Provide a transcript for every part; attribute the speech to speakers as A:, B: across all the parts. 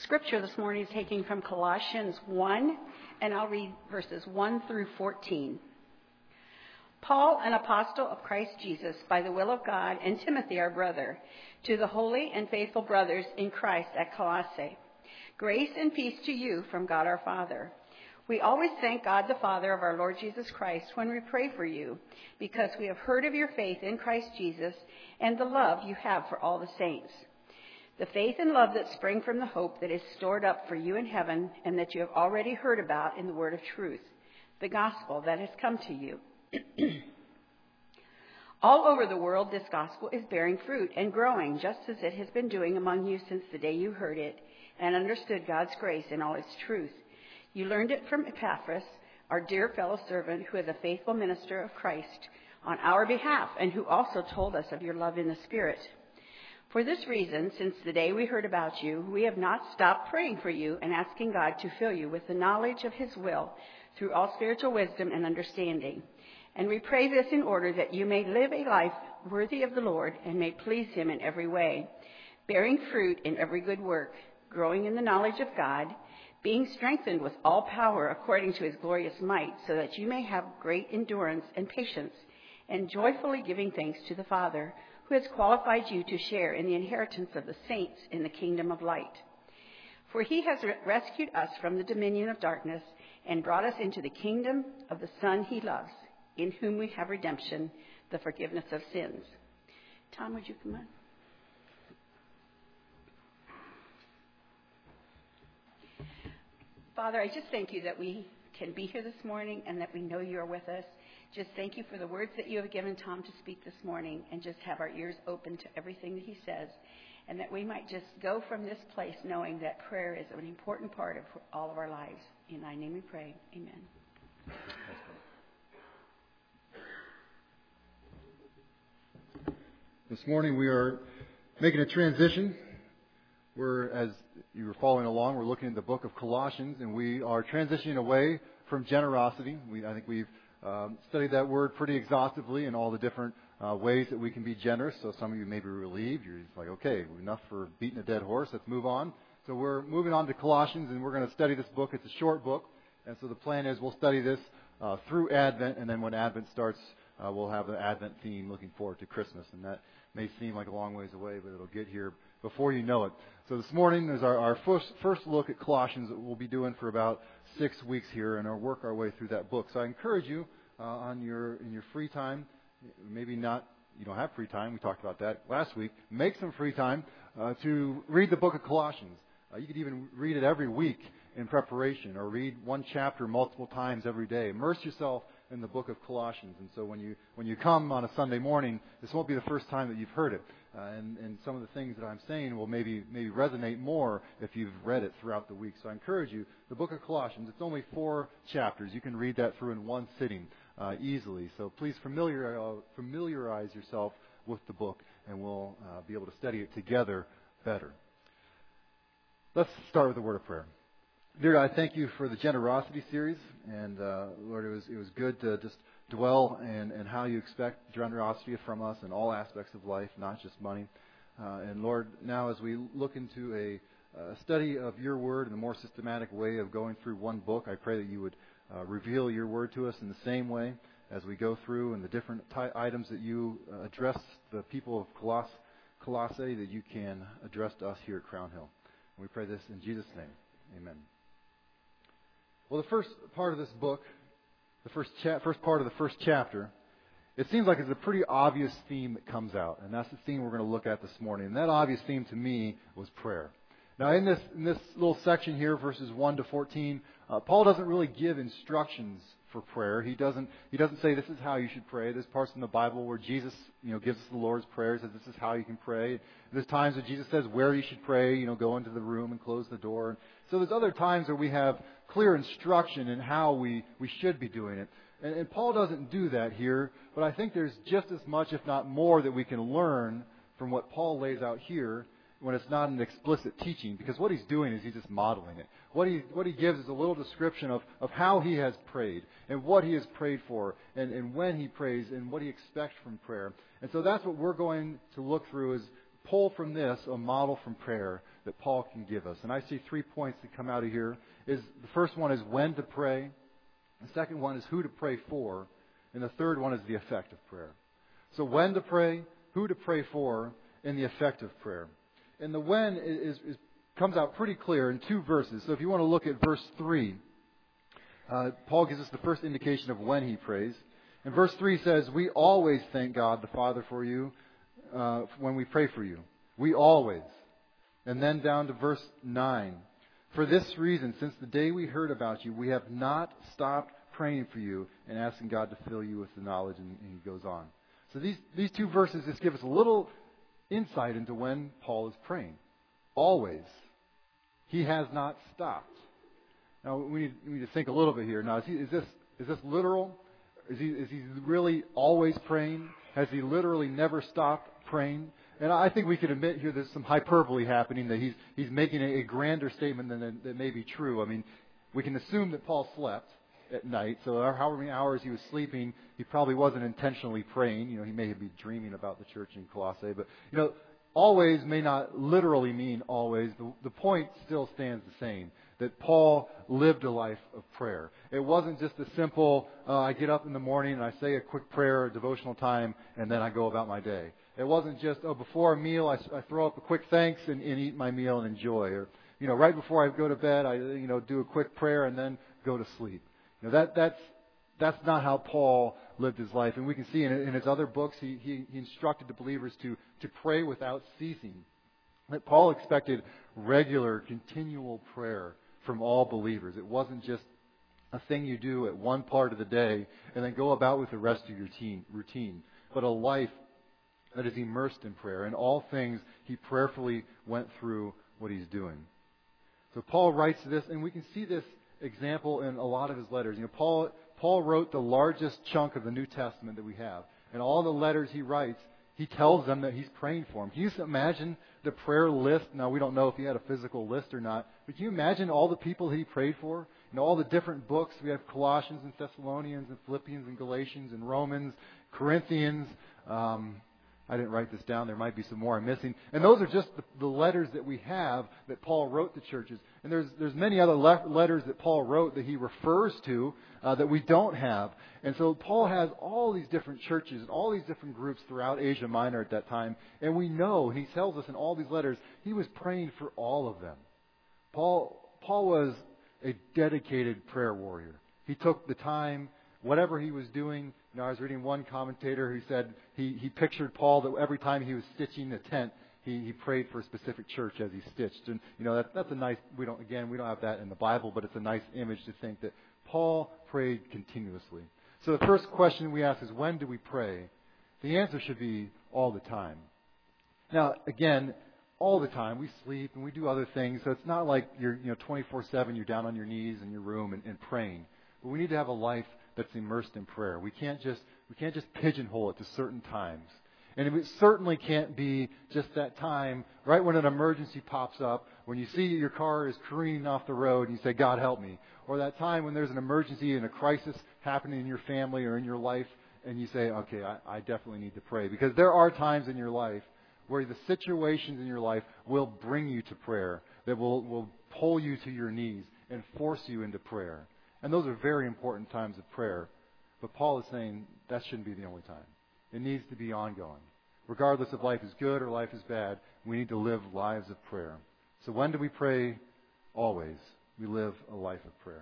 A: Scripture this morning is taken from Colossians 1, and I'll read verses 1 through 14. Paul, an apostle of Christ Jesus, by the will of God, and Timothy, our brother, to the holy and faithful brothers in Christ at Colossae. Grace and peace to you from God our Father. We always thank God the Father of our Lord Jesus Christ when we pray for you, because we have heard of your faith in Christ Jesus and the love you have for all the saints. The faith and love that spring from the hope that is stored up for you in heaven and that you have already heard about in the word of truth, the gospel that has come to you. All over the world, this gospel is bearing fruit and growing, just as it has been doing among you since the day you heard it and understood God's grace in all its truth. You learned it from Epaphras, our dear fellow servant, who is a faithful minister of Christ on our behalf, and who also told us of your love in the Spirit. For this reason, since the day we heard about you, we have not stopped praying for you and asking God to fill you with the knowledge of his will through all spiritual wisdom and understanding. And we pray this in order that you may live a life worthy of the Lord and may please him in every way, bearing fruit in every good work, growing in the knowledge of God, being strengthened with all power according to his glorious might, so that you may have great endurance and patience, and joyfully giving thanks to the Father, who has qualified you to share in the inheritance of the saints in the kingdom of light. For he has rescued us from the dominion of darkness and brought us into the kingdom of the Son he loves, in whom we have redemption, the forgiveness of sins. Tom, would you come on? Father, I just thank you that we can be here this morning and that we know you are with us. Just thank you for the words that you have given Tom to speak this morning, and just have our ears open to everything that he says, and that we might just go from this place knowing that prayer is an important part of all of our lives. In thy name we pray. Amen.
B: This morning we are making a transition. As you were following along, we're looking at the book of Colossians, and we are transitioning away from generosity. I think we've studied that word pretty exhaustively in all the different ways that we can be generous. So some of you may be relieved. You're just like, okay, enough for beating a dead horse. Let's move on. So we're moving on to Colossians, and we're going to study this book. It's a short book, and so the plan is we'll study this through Advent, and then when Advent starts, we'll have the Advent theme looking forward to Christmas. And that may seem like a long ways away, but it'll get here before you know it. So this morning is our first look at Colossians that we'll be doing for about 6 weeks here, and I'll work our way through that book. So I encourage you in your free time, maybe not, you don't have free time, we talked about that last week, make some free time to read the book of Colossians. You could even read it every week in preparation, or read one chapter multiple times every day. Immerse yourself in the book of Colossians. And so when you come on a Sunday morning, this won't be the first time that you've heard it. And some of the things that I'm saying will maybe resonate more if you've read it throughout the week. So I encourage you, the book of Colossians, it's only 4 chapters. You can read that through in one sitting easily. So please familiarize yourself with the book, and we'll be able to study it together better. Let's start with a word of prayer. Dear God, I thank you for the generosity series, and Lord, it was good to just dwell in how you expect generosity from us in all aspects of life, not just money. And Lord, now as we look into a study of your word in a more systematic way of going through one book, I pray that you would reveal your word to us in the same way as we go through and the different items that you address the people of Colossae, that you can address to us here at Crown Hill. And we pray this in Jesus' name. Amen. Well, the first part of this book, the first part of the first chapter, it seems like it's a pretty obvious theme that comes out, and that's the theme we're going to look at this morning. And that obvious theme to me was prayer. Now, in this little section here, verses 1 to 14, Paul doesn't really give instructions for prayer. He doesn't say this is how you should pray. There's parts in the Bible where Jesus, gives us the Lord's Prayer, says this is how you can pray. There's times that Jesus says where you should pray, go into the room and close the door. So there's other times where we have clear instruction in how we should be doing it. And Paul doesn't do that here, but I think there's just as much, if not more, that we can learn from what Paul lays out here when it's not an explicit teaching, because what he's doing is he's just modeling it. What he gives is a little description of how he has prayed and what he has prayed for and when he prays and what he expects from prayer. And so that's what we're going to look through, is pull from this a model from prayer that Paul can give us. And I see 3 points that come out of here. The first one is when to pray. The second one is who to pray for. And the third one is the effect of prayer. So when to pray, who to pray for, and the effect of prayer. And the when comes out pretty clear in 2 verses. So if you want to look at verse 3, Paul gives us the first indication of when he prays. And verse 3 says, we always thank God the Father for you when we pray for you. We always. And then down to verse 9. For this reason, since the day we heard about you, we have not stopped praying for you and asking God to fill you with the knowledge. And he goes on. So these 2 verses just give us a little insight into when Paul is praying. Always. He has not stopped. Now we need to think a little bit here. Now is this literal? Is he really always praying? Has he literally never stopped praying? And I think we can admit here there's some hyperbole happening, that he's making a grander statement than that may be true. I mean, we can assume that Paul slept at night, so however many hours he was sleeping, he probably wasn't intentionally praying. He may be dreaming about the church in Colossae, but always may not literally mean always. The point still stands the same, that Paul lived a life of prayer. It wasn't just a simple, I get up in the morning and I say a quick prayer, a devotional time, and then I go about my day. It wasn't just, before a meal I throw up a quick thanks and eat my meal and enjoy. Or, right before I go to bed, I do a quick prayer and then go to sleep. That's not how Paul lived his life. And we can see in his other books, he instructed the believers to pray without ceasing. That Paul expected regular, continual prayer from all believers. It wasn't just a thing you do at one part of the day and then go about with the rest of your routine, but a life that is immersed in prayer. In all things, he prayerfully went through what he's doing. So Paul writes this, and we can see this example in a lot of his letters. Paul wrote the largest chunk of the New Testament that we have. And all the letters he writes, he tells them that he's praying for them. Can you just imagine the prayer list? Now, we don't know if he had a physical list or not, but can you imagine all the people he prayed for? All the different books. We have Colossians and Thessalonians and Philippians and Galatians and Romans, Corinthians. I didn't write this down. There might be some more I'm missing. And those are just the letters that we have that Paul wrote to churches. And there's many other letters that Paul wrote that he refers to that we don't have. And so Paul has all these different churches and all these different groups throughout Asia Minor at that time. And we know, he tells us in all these letters, he was praying for all of them. Paul was a dedicated prayer warrior. He took the time, whatever he was doing. I was reading one commentator who said he pictured Paul that every time he was stitching a tent, he prayed for a specific church as he stitched. And that's a nice. We don't have that in the Bible, but it's a nice image to think that Paul prayed continuously. So the first question we ask is, when do we pray? The answer should be all the time. Now, again, all the time we sleep and we do other things, so it's not like you're 24/7. You're down on your knees in your room and praying. But we need to have a life that's immersed in prayer. We can't just pigeonhole it to certain times. And it certainly can't be just that time right when an emergency pops up, when you see your car is careening off the road and you say, God help me. Or that time when there's an emergency and a crisis happening in your family or in your life and you say, okay, I definitely need to pray. Because there are times in your life where the situations in your life will bring you to prayer, that will pull you to your knees and force you into prayer. And those are very important times of prayer. But Paul is saying that shouldn't be the only time. It needs to be ongoing. Regardless if life is good or life is bad, we need to live lives of prayer. So when do we pray? Always. We live a life of prayer.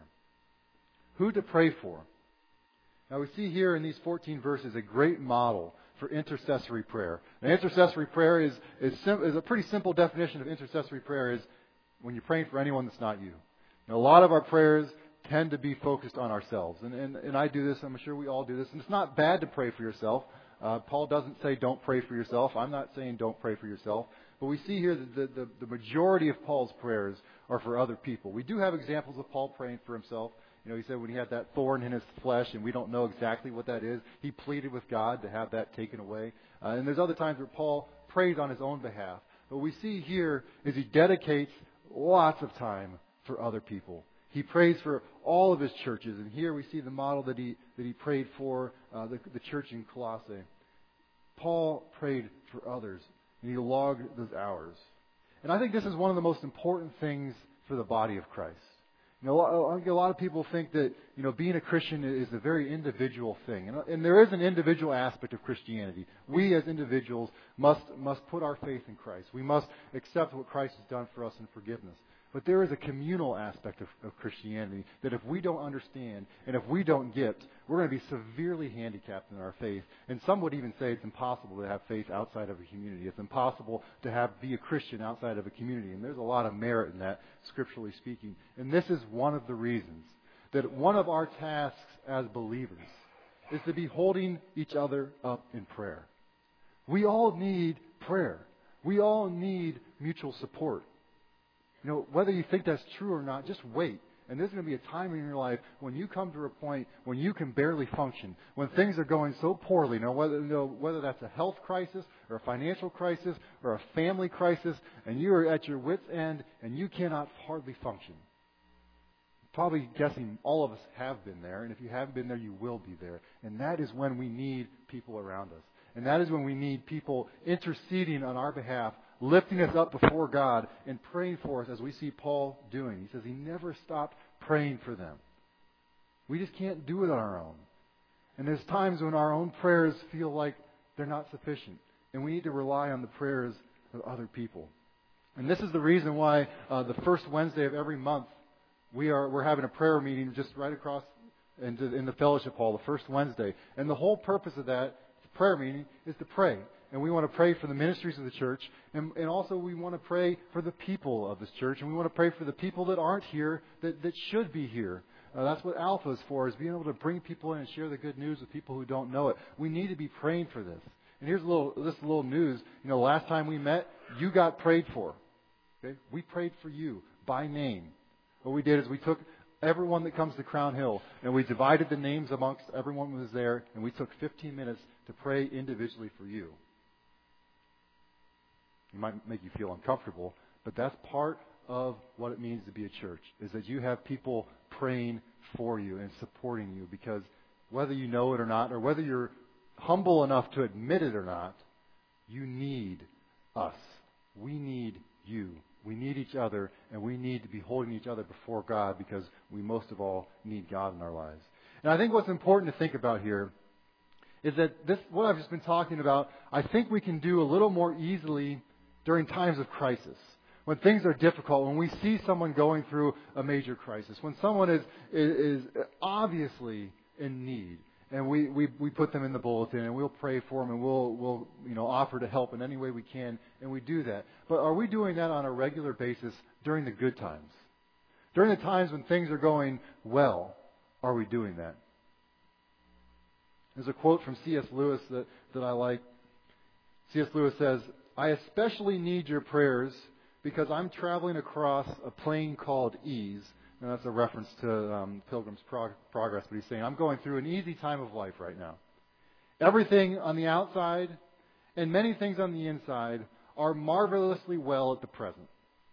B: Who to pray for? Now we see here in these 14 verses a great model for intercessory prayer. Now, intercessory prayer is a pretty simple definition of intercessory prayer is when you're praying for anyone that's not you. Now, a lot of our prayers tend to be focused on ourselves. And I do this. I'm sure we all do this. And it's not bad to pray for yourself. Paul doesn't say don't pray for yourself. I'm not saying don't pray for yourself. But we see here that the majority of Paul's prayers are for other people. We do have examples of Paul praying for himself. He said when he had that thorn in his flesh, and we don't know exactly what that is, he pleaded with God to have that taken away. And there's other times where Paul prays on his own behalf. But what we see here is he dedicates lots of time for other people. He prays for all of his churches, and here we see the model that he prayed for the church in Colossae. Paul prayed for others and you log those hours. And I think this is one of the most important things for the body of Christ. You know, I think a lot of people think that, you know, being a Christian is a very individual thing. And there is an individual aspect of Christianity. We as individuals must put our faith in Christ. We must accept what Christ has done for us in forgiveness. But there is a communal aspect of Christianity that if we don't understand and if we don't get, we're going to be severely handicapped in our faith. And some would even say it's impossible to have faith outside of a community. It's impossible to be a Christian outside of a community. And there's a lot of merit in that, scripturally speaking. And this is one of the reasons that one of our tasks as believers is to be holding each other up in prayer. We all need prayer. We all need mutual support. You know, whether you think that's true or not, just wait. And there's going to be a time in your life when you come to a point when you can barely function, when things are going so poorly. Whether that's a health crisis or a financial crisis or a family crisis, and you are at your wit's end and you cannot hardly function. Probably guessing all of us have been there, and if you haven't been there, you will be there. And that is when we need people around us. And that is when we need people interceding on our behalf, lifting us up before God and praying for us as we see Paul doing. He says he never stopped praying for them. We just can't do it on our own. And there's times when our own prayers feel like they're not sufficient. And we need to rely on the prayers of other people. And this is the reason why the first Wednesday of every month we're having a prayer meeting just right across in the fellowship hall, the first Wednesday. And the whole purpose of that prayer meeting is to pray. And we want to pray for the ministries of the church. And also we want to pray for the people of this church. And we want to pray for the people that aren't here, that should be here. That's what Alpha is for, is being able to bring people in and share the good news with people who don't know it. We need to be praying for this. And here's a little news. You know, last time we met, you got prayed for. Okay? We prayed for you by name. What we did is we took everyone that comes to Crown Hill and we divided the names amongst everyone who was there, and we took 15 minutes to pray individually for you. It might make you feel uncomfortable, but that's part of what it means to be a church, is that you have people praying for you and supporting you, because whether you know it or not, or whether you're humble enough to admit it or not, you need us. We need you. We need each other, and we need to be holding each other before God, because we most of all need God in our lives. And I think what's important to think about here is that what I've just been talking about, I think we can do a little more easily during times of crisis, when things are difficult, when we see someone going through a major crisis, when someone is obviously in need, and we put them in the bulletin, and we'll pray for them, and we'll offer to help in any way we can, and we do that. But are we doing that on a regular basis during the good times? During the times when things are going well, are we doing that? There's a quote from C.S. Lewis that I like. C.S. Lewis says, "I especially need your prayers because I'm traveling across a plane called ease." And that's a reference to Pilgrim's Progress, but he's saying, I'm going through an easy time of life right now. Everything on the outside and many things on the inside are marvelously well at the present.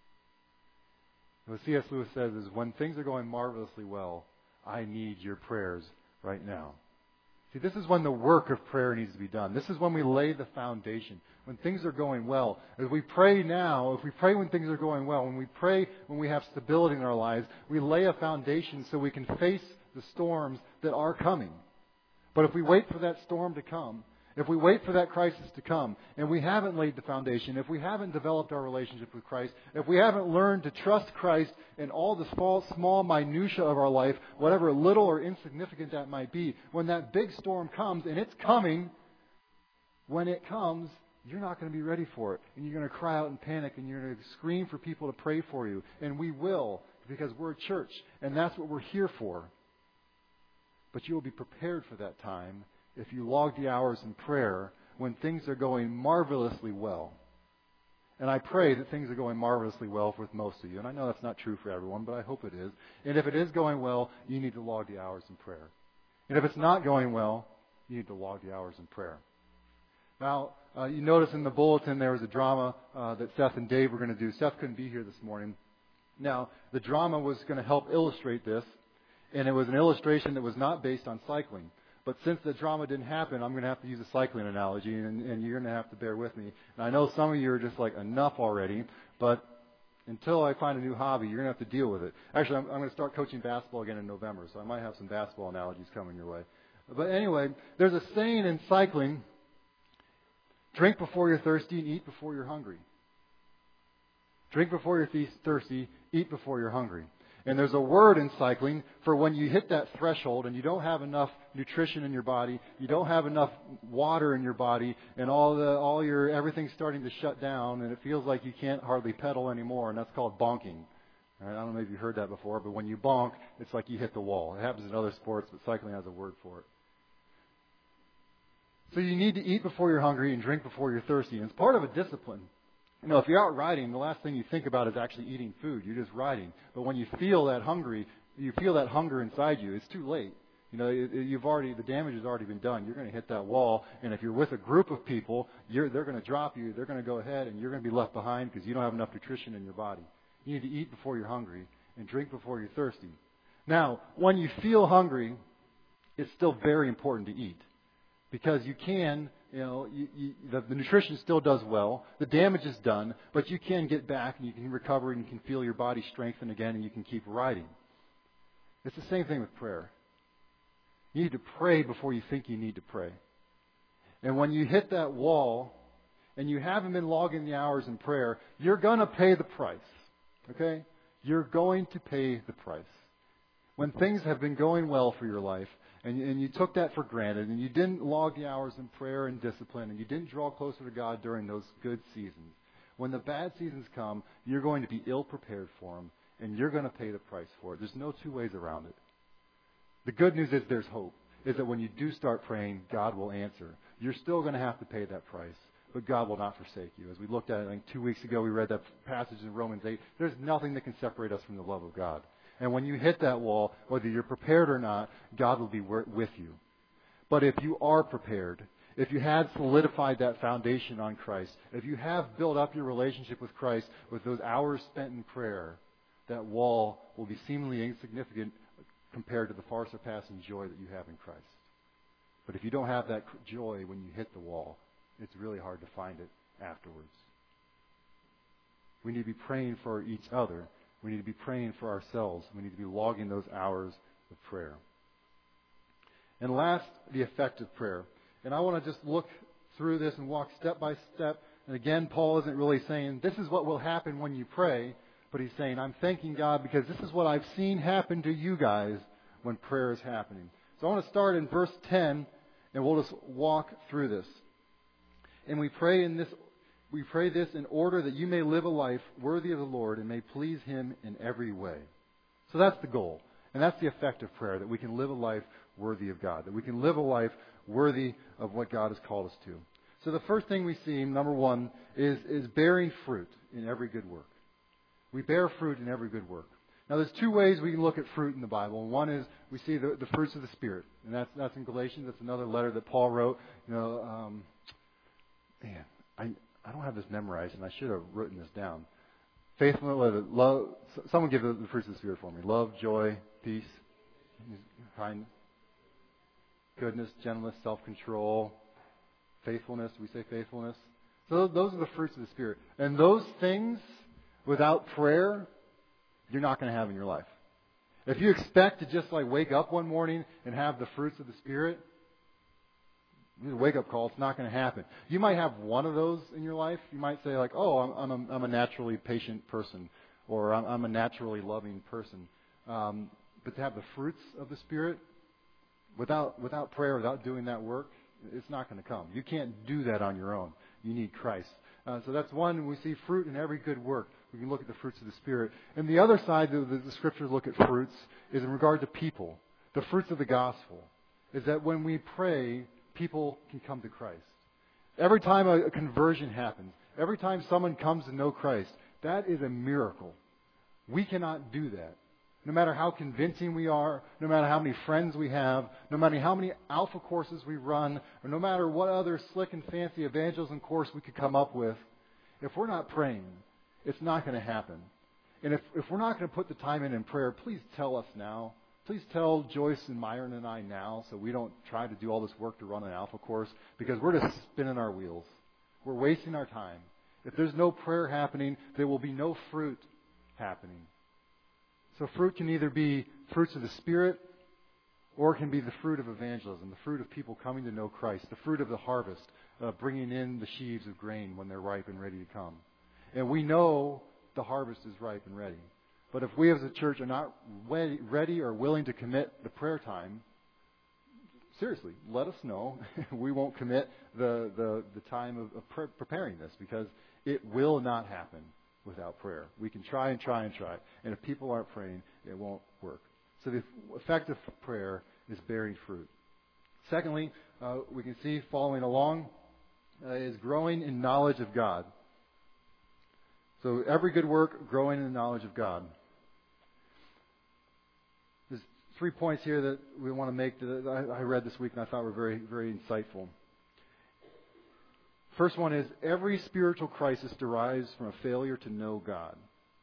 B: What C.S. Lewis says is, when things are going marvelously well, I need your prayers right now. See, this is when the work of prayer needs to be done. This is when we lay the foundation. When things are going well. As we pray now, if we pray when things are going well, when we pray when we have stability in our lives, we lay a foundation so we can face the storms that are coming. But if we wait for that storm to come, if we wait for that crisis to come, and we haven't laid the foundation, if we haven't developed our relationship with Christ, if we haven't learned to trust Christ in all the small minutiae of our life, whatever little or insignificant that might be, when that big storm comes, and it's coming, when it comes, you're not going to be ready for it. And you're going to cry out in panic, and you're going to scream for people to pray for you. And we will, because we're a church, and that's what we're here for. But you will be prepared for that time if you log the hours in prayer when things are going marvelously well. And I pray that things are going marvelously well with most of you. And I know that's not true for everyone, but I hope it is. And if it is going well, you need to log the hours in prayer. And if it's not going well, you need to log the hours in prayer. Now, you notice in the bulletin there was a drama that Seth and Dave were going to do. Seth couldn't be here this morning. Now, the drama was going to help illustrate this. And it was an illustration that was not based on cycling. But since the drama didn't happen, I'm going to have to use a cycling analogy, and you're going to have to bear with me. And I know some of you are just like, enough already, but until I find a new hobby, you're going to have to deal with it. Actually, I'm going to start coaching basketball again in November, so I might have some basketball analogies coming your way. But anyway, there's a saying in cycling, drink before you're thirsty and eat before you're hungry. Drink before you're thirsty, eat before you're hungry. And there's a word in cycling for when you hit that threshold and you don't have enough nutrition in your body, you don't have enough water in your body, and everything's starting to shut down, and it feels like you can't hardly pedal anymore, and that's called bonking. All right, I don't know if you've heard that before, but when you bonk, it's like you hit the wall. It happens in other sports, but cycling has a word for it. So you need to eat before you're hungry and drink before you're thirsty. And it's part of a discipline. You know, if you're out riding, the last thing you think about is actually eating food. You're just riding. But when you feel that hunger inside you, it's too late. You know, the damage has already been done. You're going to hit that wall, and if you're with a group of people, they're going to drop you. They're going to go ahead, and you're going to be left behind because you don't have enough nutrition in your body. You need to eat before you're hungry and drink before you're thirsty. Now, when you feel hungry, it's still very important to eat because you can. You know, the nutrition still does well. The damage is done, but you can get back and you can recover and you can feel your body strengthen again and you can keep riding. It's the same thing with prayer. You need to pray before you think you need to pray. And when you hit that wall and you haven't been logging the hours in prayer, you're going to pay the price. Okay? You're going to pay the price. When things have been going well for your life, and you took that for granted, and you didn't log the hours in prayer and discipline, and you didn't draw closer to God during those good seasons, when the bad seasons come, you're going to be ill-prepared for them, and you're going to pay the price for it. There's no two ways around it. The good news is there's hope, is that when you do start praying, God will answer. You're still going to have to pay that price, but God will not forsake you. As we looked at it, I think 2 weeks ago, we read that passage in Romans 8. There's nothing that can separate us from the love of God. And when you hit that wall, whether you're prepared or not, God will be with you. But if you are prepared, if you have solidified that foundation on Christ, if you have built up your relationship with Christ with those hours spent in prayer, that wall will be seemingly insignificant compared to the far surpassing joy that you have in Christ. But if you don't have that joy when you hit the wall, it's really hard to find it afterwards. We need to be praying for each other. We need to be praying for ourselves. We need to be logging those hours of prayer. And last, the effective prayer. And I want to just look through this and walk step by step. And again, Paul isn't really saying, this is what will happen when you pray. But he's saying, I'm thanking God because this is what I've seen happen to you guys when prayer is happening. So I want to start in verse 10, and we'll just walk through this. And we pray this in order that you may live a life worthy of the Lord and may please Him in every way. So that's the goal. And that's the effective prayer, that we can live a life worthy of God, that we can live a life worthy of what God has called us to. So the first thing we see, number one, is bearing fruit in every good work. We bear fruit in every good work. Now there's two ways we can look at fruit in the Bible. And one is we see the fruits of the Spirit. And that's in Galatians. That's another letter that Paul wrote. I don't have this memorized, and I should have written this down. Faithfulness, love. Someone give the fruits of the Spirit for me. Love, joy, peace, kindness, goodness, gentleness, self-control, faithfulness. We say faithfulness. So those are the fruits of the Spirit. And those things, without prayer, you're not going to have in your life. If you expect to just wake up one morning and have the fruits of the Spirit, a wake-up call, it's not going to happen. You might have one of those in your life. You might say, I'm a naturally patient person, or I'm a naturally loving person. But to have the fruits of the Spirit, without prayer, without doing that work, it's not going to come. You can't do that on your own. You need Christ. So that's one. We see fruit in every good work. We can look at the fruits of the Spirit. And the other side that the Scriptures look at fruits is in regard to people. The fruits of the gospel is that when we pray, people can come to Christ. Every time a conversion happens, every time someone comes to know Christ, that is a miracle. We cannot do that. No matter how convincing we are, no matter how many friends we have, no matter how many alpha courses we run, or no matter what other slick and fancy evangelism course we could come up with, if we're not praying, it's not going to happen. And if we're not going to put the time in prayer, please tell us now. please tell Joyce and Myron and I now so we don't try to do all this work to run an Alpha course, because we're just spinning our wheels. We're wasting our time. If there's no prayer happening, there will be no fruit happening. So fruit can either be fruits of the Spirit, or it can be the fruit of evangelism, the fruit of people coming to know Christ, the fruit of the harvest, bringing in the sheaves of grain when they're ripe and ready to come. And we know the harvest is ripe and ready. But if we as a church are not ready or willing to commit the prayer time, seriously, let us know. We won't commit the time of preparing this, because it will not happen without prayer. We can try and try and try. And if people aren't praying, it won't work. So the effect of prayer is bearing fruit. Secondly, we can see following along is growing in knowledge of God. So every good work, growing in the knowledge of God. There's 3 points here that we want to make that I read this week and I thought were very, very insightful. First one is, every spiritual crisis derives from a failure to know God.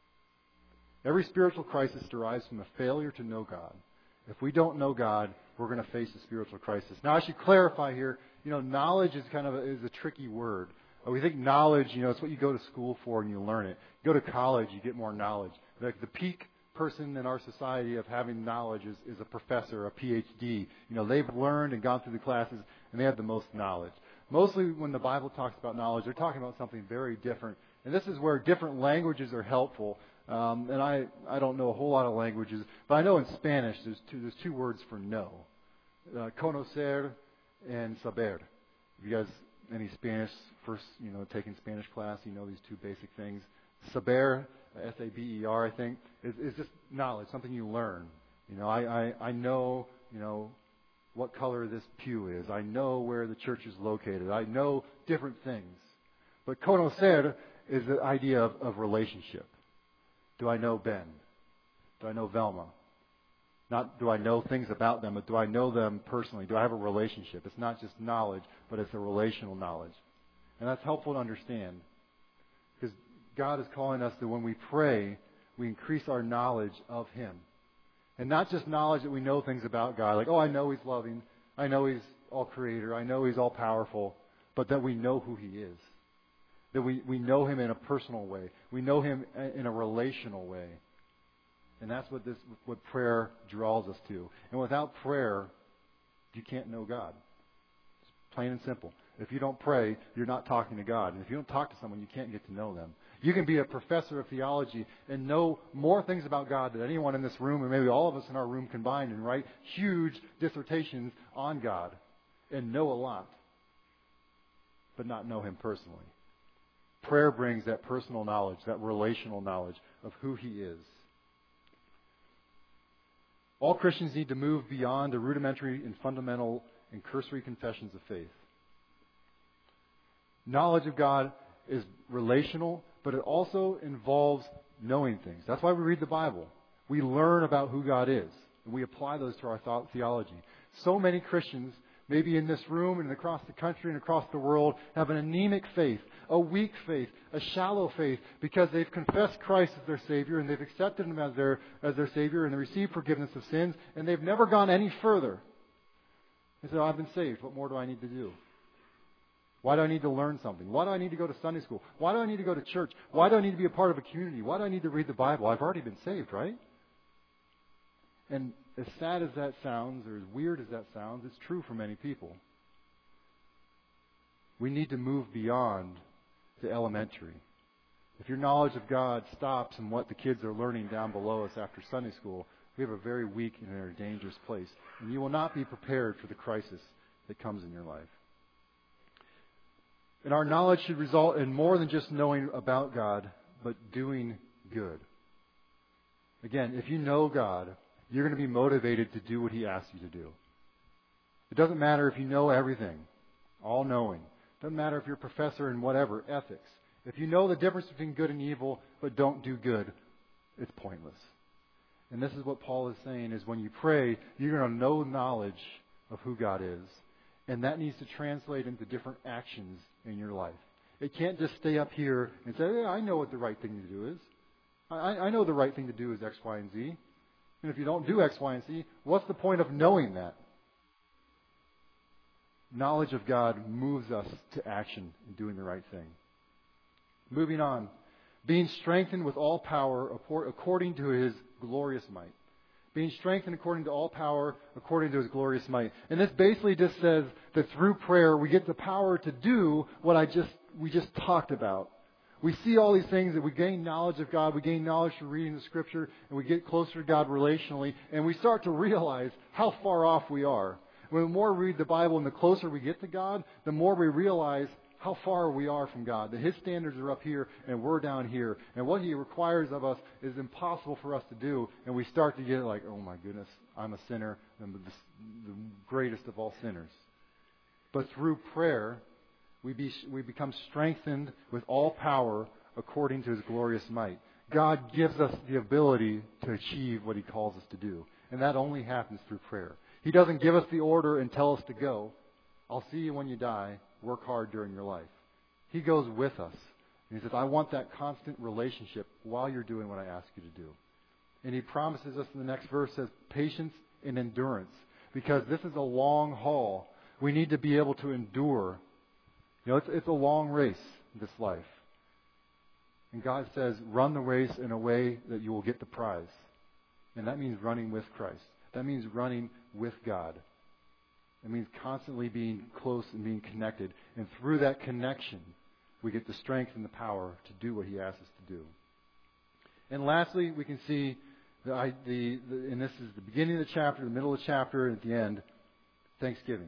B: Every spiritual crisis derives from a failure to know God. If we don't know God, we're going to face a spiritual crisis. Now, I should clarify here, knowledge is is a tricky word. We think knowledge, it's what you go to school for and you learn it. You go to college, you get more knowledge. The peak person in our society of having knowledge is a professor, a PhD. They've learned and gone through the classes, and they have the most knowledge. Mostly when the Bible talks about knowledge, they're talking about something very different. And this is where different languages are helpful. And I don't know a whole lot of languages, but I know in Spanish there's two words for know. Conocer and saber. If you guys any Spanish first, taking Spanish class, these two basic things. Saber, S-A-B-E-R, I think, is just knowledge, something you learn. I know, what color this pew is. I know where the church is located. I know different things. But conocer is the idea of relationship. Do I know Ben? Do I know Velma? Not do I know things about them, but do I know them personally? Do I have a relationship? It's not just knowledge, but it's a relational knowledge. And that's helpful to understand. Because God is calling us that when we pray, we increase our knowledge of Him. And not just knowledge that we know things about God, like, I know He's loving, I know He's all creator, I know He's all powerful, but that we know who He is. That we know Him in a personal way. We know Him in a relational way. And that's what prayer draws us to. And without prayer, you can't know God. It's plain and simple. If you don't pray, you're not talking to God. And if you don't talk to someone, you can't get to know them. You can be a professor of theology and know more things about God than anyone in this room, and maybe all of us in our room combined, and write huge dissertations on God and know a lot, but not know Him personally. Prayer brings that personal knowledge, that relational knowledge of who He is. All Christians need to move beyond the rudimentary and fundamental and cursory confessions of faith. Knowledge of God is relational, but it also involves knowing things. That's why we read the Bible. We learn about who God is, and we apply those to our theology. So many Christians, maybe in this room and across the country and across the world, have an anemic faith, a weak faith, a shallow faith, because they've confessed Christ as their Savior and they've accepted Him as their Savior and they received forgiveness of sins, and they've never gone any further. They say, I've been saved. What more do I need to do? Why do I need to learn something? Why do I need to go to Sunday school? Why do I need to go to church? Why do I need to be a part of a community? Why do I need to read the Bible? I've already been saved, right? And as sad as that sounds, or as weird as that sounds, it's true for many people. We need to move beyond the elementary. If your knowledge of God stops in what the kids are learning down below us after Sunday school, we have a very weak and very dangerous place. And you will not be prepared for the crisis that comes in your life. And our knowledge should result in more than just knowing about God, but doing good. Again, if you know God, you're going to be motivated to do what He asks you to do. It doesn't matter if you know everything, all knowing. It doesn't matter if you're a professor in whatever, ethics. If you know the difference between good and evil, but don't do good, it's pointless. And this is what Paul is saying, is when you pray, you're going to know knowledge of who God is. And that needs to translate into different actions in your life. It can't just stay up here and say, I know what the right thing to do is. I know the right thing to do is X, Y, and Z. And if you don't do X, Y, and Z, what's the point of knowing that? Knowledge of God moves us to action in doing the right thing. Moving on. Being strengthened with all power according to His glorious might. Being strengthened according to all power according to His glorious might. And this basically just says that through prayer we get the power to do what we just talked about. We see all these things, that we gain knowledge of God, we gain knowledge from reading the Scripture, and we get closer to God relationally, and we start to realize how far off we are. When the more we read the Bible and the closer we get to God, the more we realize how far we are from God. That His standards are up here and we're down here. And what He requires of us is impossible for us to do. And we start to get like, oh my goodness, I'm a sinner, I'm the greatest of all sinners. But through prayer, we become strengthened with all power according to His glorious might. God gives us the ability to achieve what He calls us to do. And that only happens through prayer. He doesn't give us the order and tell us to go. I'll see you when you die. Work hard during your life. He goes with us. And He says, I want that constant relationship while you're doing what I ask you to do. And He promises us in the next verse, says, patience and endurance. Because this is a long haul. We need to be able to endure. You know, it's a long race, this life. And God says, run the race in a way that you will get the prize. And that means running with Christ. That means running with God. It means constantly being close and being connected. And through that connection, we get the strength and the power to do what He asks us to do. And lastly, we can see, and this is the beginning of the chapter, the middle of the chapter, and at the end, thanksgiving.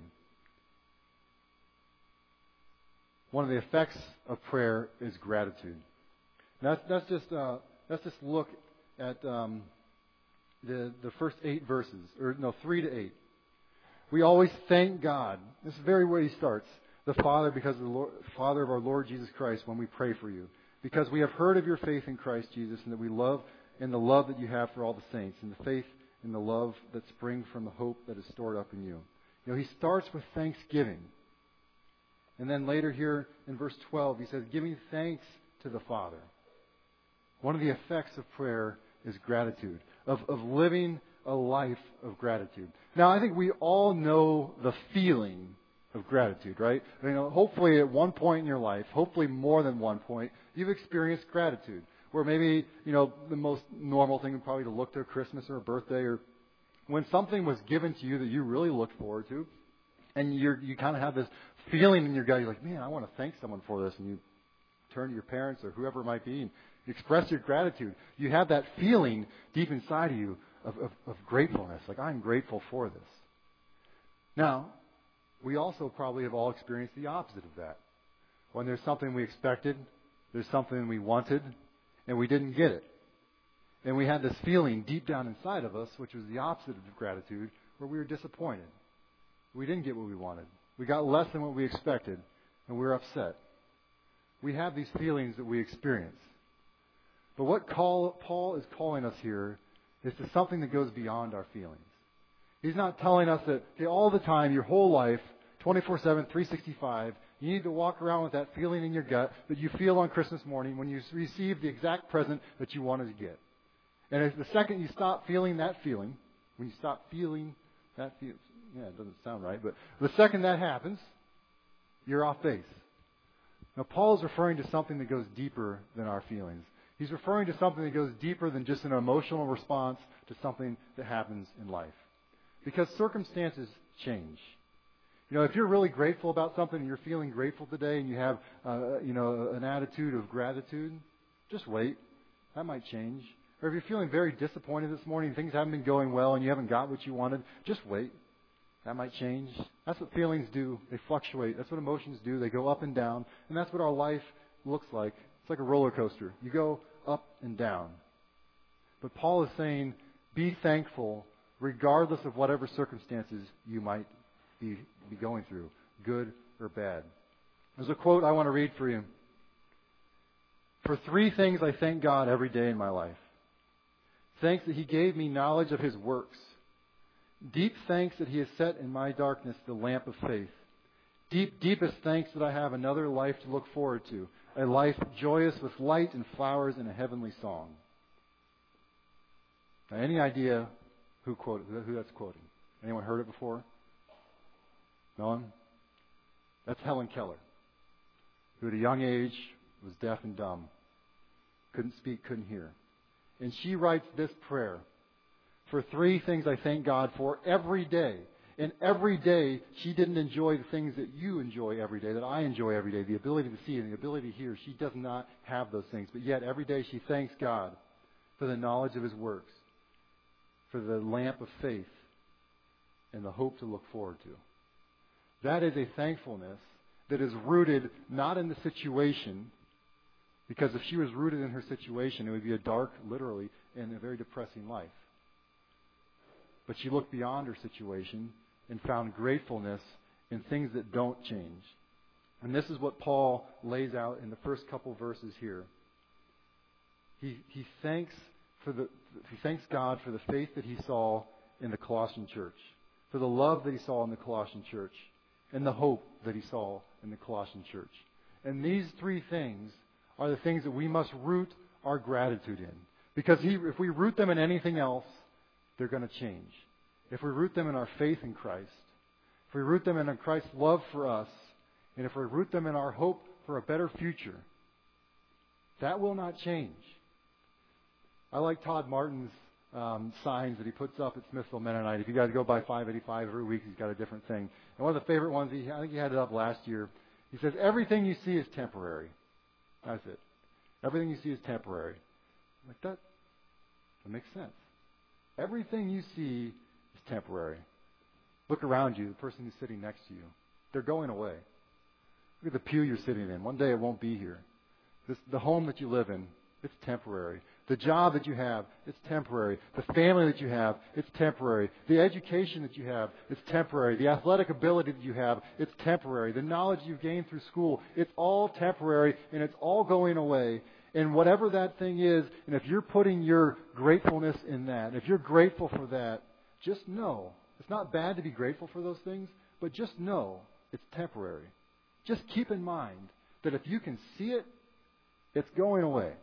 B: One of the effects of prayer is gratitude. Let's just look at the first 8 verses, 3 to 8. We always thank God. This is very where He starts. The Father, because of the Father of our Lord Jesus Christ, when we pray for you, because we have heard of your faith in Christ Jesus, and that we love and the love that you have for all the saints, and the faith and the love that spring from the hope that is stored up in you. You know, He starts with thanksgiving. And then later here in verse 12, He says, giving thanks to the Father. One of the effects of prayer is gratitude, of living a life of gratitude. Now, I think we all know the feeling of gratitude, right? You know, hopefully at one point in your life, hopefully more than one point, you've experienced gratitude. Where maybe, you know, the most normal thing would probably to look to a Christmas or a birthday, or when something was given to you that you really looked forward to, and you kind of have this feeling in your gut, you're like, man, I want to thank someone for this, and you turn to your parents or whoever it might be and express your gratitude. You have that feeling deep inside of you of gratefulness, like I'm grateful for this. Now, we also probably have all experienced the opposite of that. When there's something we expected, there's something we wanted, and we didn't get it. And we had this feeling deep down inside of us, which was the opposite of gratitude, where we were disappointed. We didn't get what we wanted. We got less than what we expected, and we were upset. We have these feelings that we experience. But what Paul is calling us here is to something that goes beyond our feelings. He's not telling us that all the time, your whole life, 24/7, 365, you need to walk around with that feeling in your gut that you feel on Christmas morning when you receive the exact present that you wanted to get. And if the second you stop feeling that feeling, when you stop feeling that feeling, yeah, it doesn't sound right, but the second that happens, you're off base. Now, Paul is referring to something that goes deeper than our feelings. He's referring to something that goes deeper than just an emotional response to something that happens in life. Because circumstances change. You know, if you're really grateful about something and you're feeling grateful today and you have, an attitude of gratitude, just wait. That might change. Or if you're feeling very disappointed this morning, things haven't been going well and you haven't got what you wanted, just wait. That might change. That's what feelings do. They fluctuate. That's what emotions do. They go up and down. And that's what our life looks like. It's like a roller coaster. You go up and down. But Paul is saying, be thankful regardless of whatever circumstances you might be going through, good or bad. There's a quote I want to read for you. For 3 things I thank God every day in my life. Thanks that He gave me knowledge of His works. Deep thanks that He has set in my darkness the lamp of faith. Deepest thanks that I have another life to look forward to. A life joyous with light and flowers and a heavenly song. Now, any idea Who that's quoting? Anyone heard it before? No one? That's Helen Keller, who at a young age was deaf and dumb, couldn't speak, couldn't hear. And she writes this prayer: for 3 things I thank God for every day. And every day she didn't enjoy the things that you enjoy every day, that I enjoy every day, the ability to see and the ability to hear. She does not have those things. But yet every day she thanks God for the knowledge of His works, for the lamp of faith, and the hope to look forward to. That is a thankfulness that is rooted not in the situation, because if she was rooted in her situation, it would be a dark, literally, and a very depressing life. But she looked beyond her situation and found gratefulness in things that don't change. And this is what Paul lays out in the first couple verses here. He thanks God for the faith that he saw in the Colossian church, for the love that he saw in the Colossian church, and the hope that he saw in the Colossian church. And these 3 things are the things that we must root our gratitude in. Because if we root them in anything else, they're going to change. If we root them in our faith in Christ, if we root them in Christ's love for us, and if we root them in our hope for a better future, that will not change. I like Todd Martin's signs that he puts up at Smithville Mennonite. If you guys go by 585 every week, he's got a different thing. And one of the favorite ones, I think he had it up last year, he says, everything you see is temporary. That's it. Everything you see is temporary. Like that makes sense. Everything you see is temporary. Look around you, the person who's sitting next to you. They're going away. Look at the pew you're sitting in. One day it won't be here. The home that you live in, it's temporary. The job that you have, it's temporary. The family that you have, it's temporary. The education that you have, it's temporary. The athletic ability that you have, it's temporary. The knowledge you've gained through school, it's all temporary, and it's all going away. And whatever that thing is, and if you're putting your gratefulness in that, if you're grateful for that, just know, it's not bad to be grateful for those things, but just know it's temporary. Just keep in mind that if you can see it, it's going away.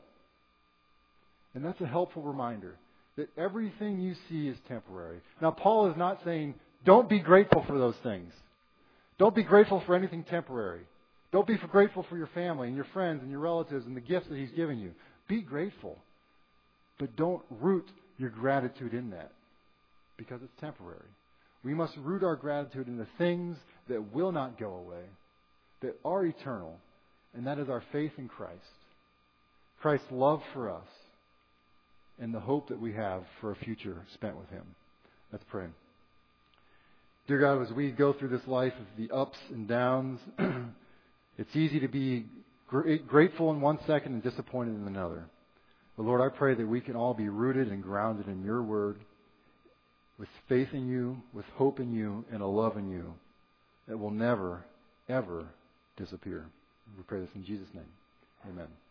B: And that's a helpful reminder that everything you see is temporary. Now, Paul is not saying, don't be grateful for those things. Don't be grateful for anything temporary. Don't be grateful for your family and your friends and your relatives and the gifts that He's given you. Be grateful. But don't root your gratitude in that, because it's temporary. We must root our gratitude in the things that will not go away, that are eternal, and that is our faith in Christ, Christ's love for us, and the hope that we have for a future spent with Him. Let's pray. Dear God, as we go through this life of the ups and downs, it's easy to be grateful in one second and disappointed in another. But Lord, I pray that we can all be rooted and grounded in Your Word, with faith in You, with hope in You, and a love in You that will never, ever disappear. We pray this in Jesus' name. Amen.